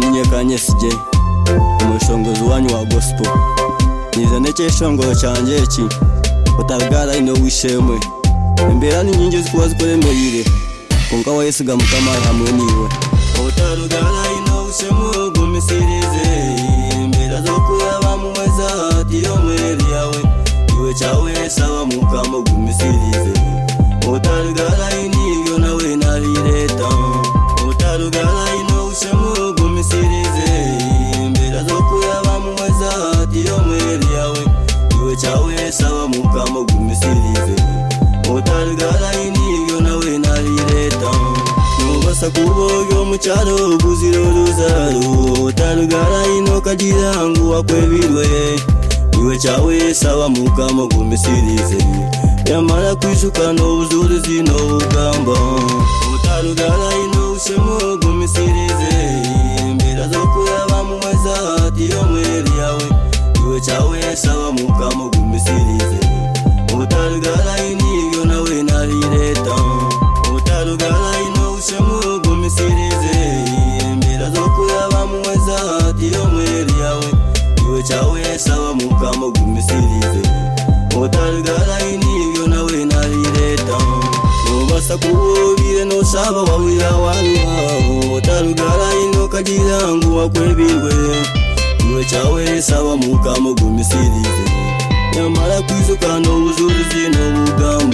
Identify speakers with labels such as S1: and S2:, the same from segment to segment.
S1: nimenyekanye sije umushongozi wanyu wa gospel nizane cyeshongoro cyanje iki utagara ino wishemwe imbera n'inkingi zikuba zikoremerire kunga wa Yesu gamukama hamwe niwe utarugara ino wishemwe gumisirize imbera zo kuyaba mu mweza diyo mweri yawe iwe cyawe saba mukama gumisirize utarugara inigyo nawe narireta utarugara ino wishemwe gumisirize imbera zo kuyaba mu mweza diyo mweri yawe iwe cyawe saba mukama gumisirize utarugara inigyo nawe narireta nubasa kuboyo mu cyaro guziro ruzaro utarugara ino kagira ngo wakwebirwe iwe cyawe saba mukama gumisirize yamara kwishuka n'ubuzurizi n'ubugamba utarugara ino ushemo gumisirize imbera zo kuyaba mu mweza diyo mweri yawe iwe cyawe saba mukama gumisirize utarugara inigyo nawe narireta utarugara ino ushemo gumisirize imbera zo kuyaba mu mweza diyo mweri yawe iwe cyawe saba mukama gumisirize utarugara inigyo nawe narireta nubasa kububire no saba wawira waruha utarugara ino kagira ngo wakwebirwe iwe cyawe saba mukama gumisirize yamara kwizuka n'ubuzurizi n'ubugamba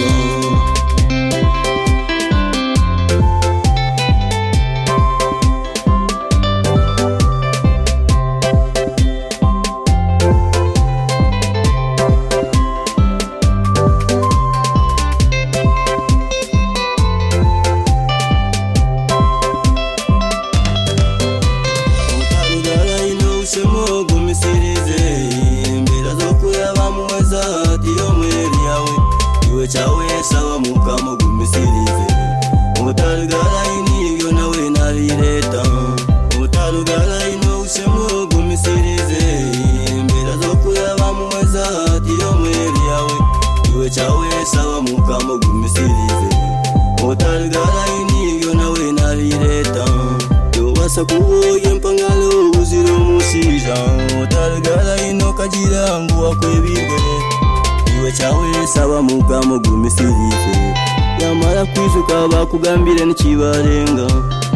S1: cyawe saba mukama gumisirize utarugara inigyo nawe narireta utarugara ino ushemo gumisirize imbera zo kuyaba mu mweza diyo mweri yawe iwe cyawe saba mukama gumisirize utarugara inigyo nawe narireta yubasa kuboye mpangalo buziro musija utarugara ino kagira ngo wakwebirwe iwe cyawe saba mukama gumisirize yamara kwishuka bakugambire n'ikibarenga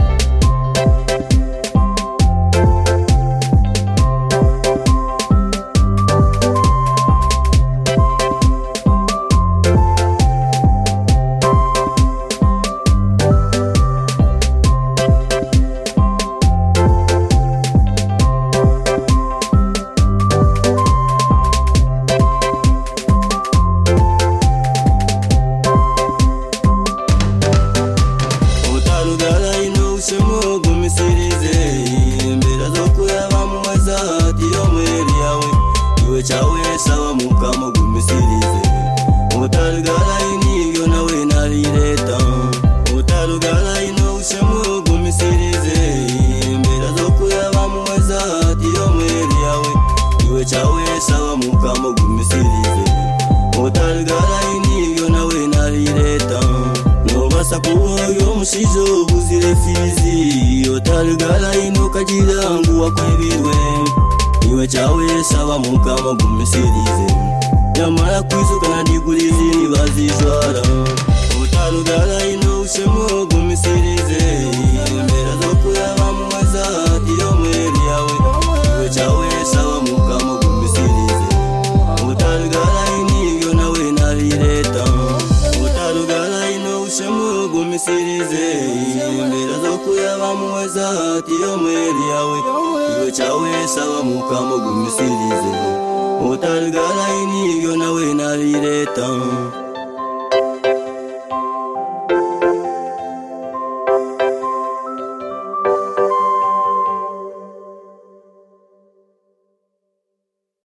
S1: cyawe saba mukama gumisirize utarugara inigyo nawe narireta utarugara ino ushemo gumisirize imbera zo kuyaba mu mweza diyo mweri yawe iwe cyawe saba mukama gumisirize utarugara inigyo nawe narireta nubasa kuboyo mushizo buzire fizi utarugara ino kagira ngo wakwebirwe iwe cyawe saba mukama gumisirize yamara kwizuka ndigurizi nibazijwara utarugara ino ushemo gumisirize imbera zo kuyaba mu mweza diyo mweri yawe iwe cyawe saba mukama gumisirize utarugara inigyo nawe narireta utarugara ino ushemo gumisirize imbera zo kuyaba mu mweza diyo mweri yawe iwe cyawe saba mukama gumisirize utarugara inigyo nawe narireta